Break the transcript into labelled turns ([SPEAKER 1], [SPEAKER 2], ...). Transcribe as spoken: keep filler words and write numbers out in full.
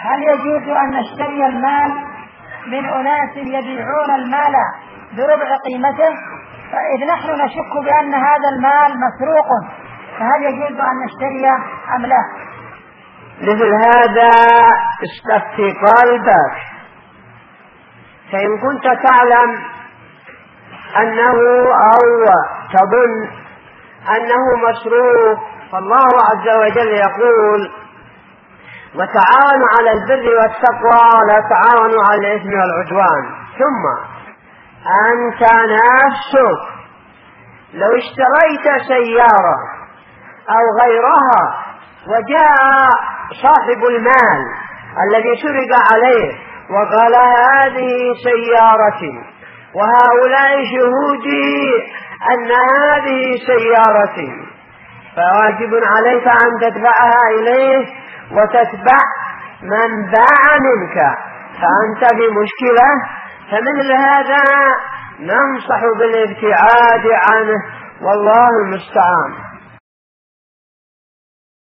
[SPEAKER 1] هل يجوز أن نشتري المال من أناس يبيعون المال بربع قيمته؟ فإذ نحن نشك بأن هذا المال مسروق، فهل يجوز أن نشتريه أم لا؟
[SPEAKER 2] مثل هذا استفتي قلبك، فإن كنت تعلم أنه أو تظن أنه مسروق، فالله عز وجل يقول: وتعاونوا على البر والتقوى ولا تعاونوا على الإثم والعدوان. ثم أنت نفسك لو اشتريت سيارة أو غيرها وجاء صاحب المال الذي سرق عليه وقال: هذه سيارتي وهؤلاء شهودي أن هذه سيارتي، فواجب عليك أن تدفعها إليه وتتبع من باع منك، فأنت بمشكلة. فمثل هذا ننصح بالابتعاد عنه، والله المستعان.